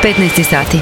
15 sati.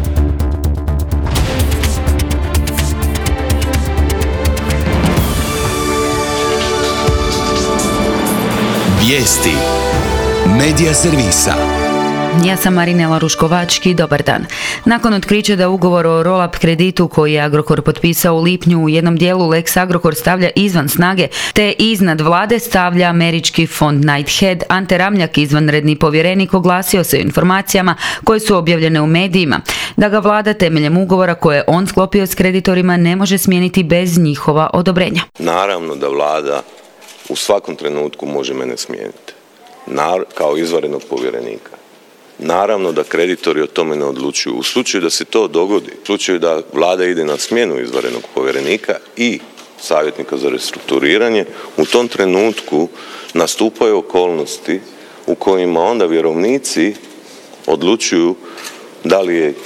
Vijesti Medija servisa. Ja sam Marinela Ruškovački, dobar dan. Nakon otkrića da ugovor o roll-up kreditu koji je Agrokor potpisao u lipnju u jednom dijelu Lex Agrokor stavlja izvan snage, te iznad vlade stavlja američki fond Knighthead, Ante Ramljak, izvanredni povjerenik, oglasio se o informacijama koje su objavljene u medijima, da ga vlada temeljem ugovora koje je on sklopio s kreditorima ne može smijeniti bez njihova odobrenja. Naravno da vlada u svakom trenutku može mene smijeniti, kao izvanrednog povjerenika. Naravno da kreditori o tome ne odlučuju. U slučaju da se to dogodi, u slučaju da vlada ide na smjenu izvanrednog povjerenika i savjetnika za restrukturiranje, u tom trenutku nastupaju okolnosti u kojima onda vjerovnici odlučuju da li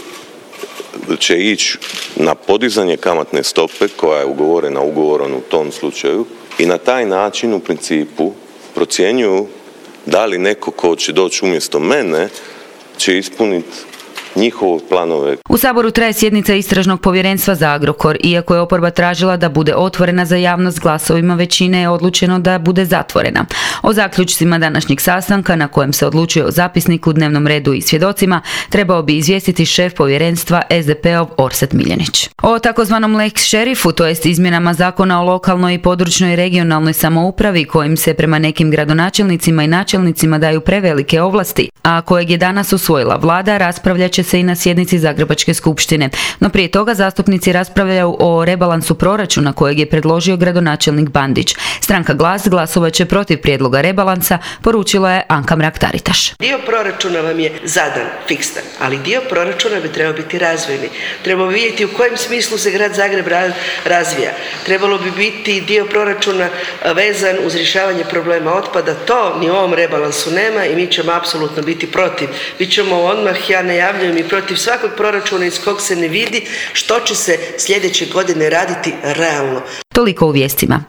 će ići na podizanje kamatne stope koja je ugovorena ugovorom u tom slučaju i na taj način u principu procjenjuju da li neko ko će doći umjesto mene će ispuniti njihove planove. U Saboru traje sjednica Istražnog povjerenstva za Agrokor. Iako je oporba tražila da bude otvorena za javnost, glasovima većine je odlučeno da bude zatvorena. O zaključcima današnjeg sastanka, na kojem se odlučuje o zapisniku, dnevnom redu i svjedocima, trebao bi izvijestiti šef povjerenstva SDP-ov Orsat Miljenić. O takozvanom lex šerifu, to jest izmjenama zakona o lokalnoj i područnoj regionalnoj samoupravi, kojim se prema nekim gradonačelnicima i načelnicima daju prevelike ovlasti, a kojeg je danas usvojila vlada, raspravljat će se i na sjednici Zagrebačke skupštine. No prije toga zastupnici raspravljaju o rebalansu proračuna kojeg je predložio gradonačelnik Bandić. Stranka Glas glasovat će protiv prijedloga rebalansa, poručila je Anka Mrak-Taritaš. Dio proračuna vam je zadan, fikstan, ali dio proračuna bi trebao biti razvojni. Trebamo vidjeti u kojem smislu se grad Zagreb razvija. Trebalo bi biti dio proračuna vezan uz rješavanje problema otpada. To ni u ovom rebalansu nema i mi ćemo apsolutno biti protiv. Mi ćemo odmah, ja najavljujem, i protiv svakog proračuna iz kog se ne vidi što će se sljedeće godine raditi realno. Toliko u vijestima.